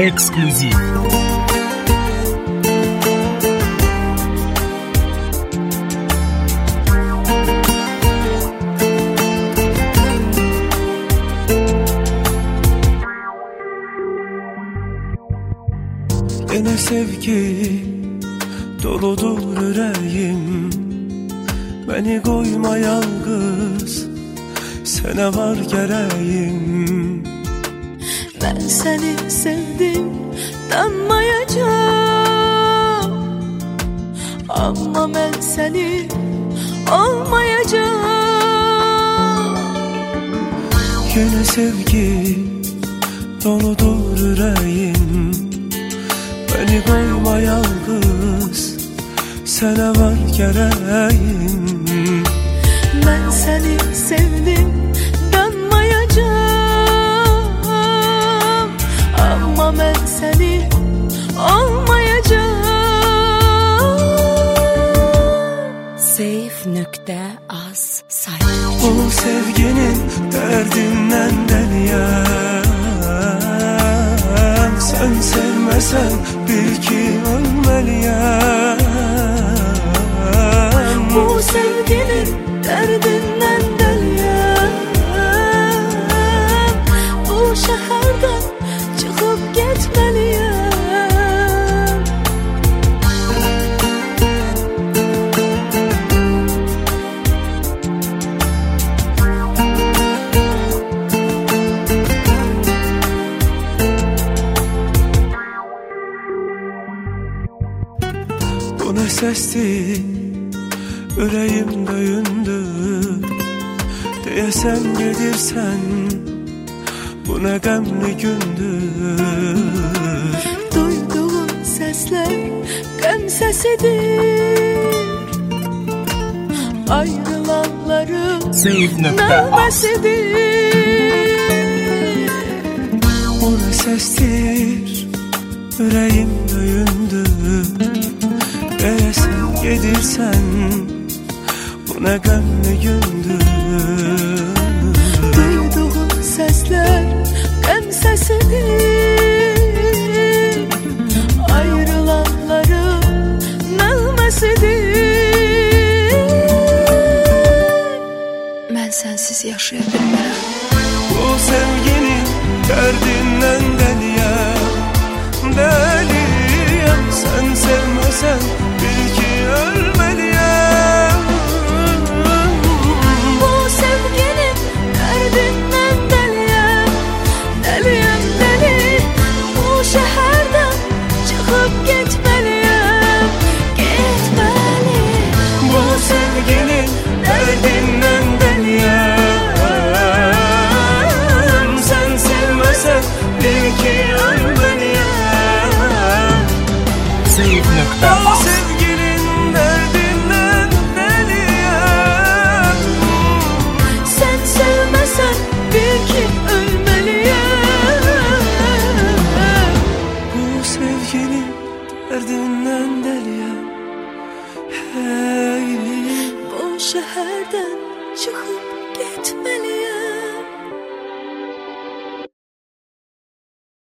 Ekskluziv. Yine sevgi doludur yüreğim, beni koyma yalnız, sana var gereğim. Ben seni sevdim, danmayacağım, ama ben seni olmayacağım. Yine sevgi doludur yüreğim, beni koyma yalnız, sana var gereğim. Ben seni sevdim, danmayacağım, ama ben seni olmayacağım. Zayıf.az sayfa. Bu sevginin derdinden deliyem, sen sevmesen bil ki ölmeliyem. Bu sevginin derdinden deliyem, bu şehirden çıkıp gitmeliyem. Bu ne sesti, yüreğim döyündü, diyesen gelirsen, bu ne gemli gündür. Duyduğum sesler gam sesidir, ayrılanların nağmesidir. Bu ne sestir, yüreğim döyündü, diyesen gelirsen, bu ne gemli gündür. Duyduğum sesler gam sesidir, ayrılanların nağmesidir. Ben sensiz yaşaya bilmem. Bu sevginin derdinden deliyem, deliyem, sen sevmesen bil ki ölmeliyem. Bu sevginin derdinden deliyem, deliyem deli, bu şehirden çıkıp gitmeliyim, gitmeli. Bu sevginin derdinden deliyem, sen sevmesen bil ki ölmeliyem. Zayıf.az. Sevginin derdinden deliyem, Sen sevmesen bil ki ölmeliyim. bu sevginin derdinden deliyem. Hey, Bu şehirden çıkıp gitmeliyim.